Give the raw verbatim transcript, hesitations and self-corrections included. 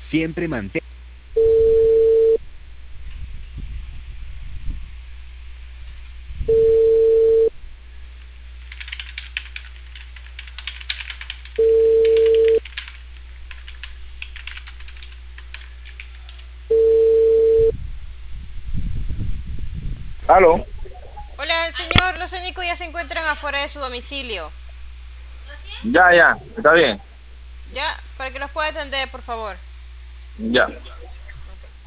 Siempre mantén. ¿Aló? Hola, señor. Los únicos ya se encuentran afuera de su domicilio. Ya, ya, está bien. Ya, para que los pueda atender, por favor. Ya.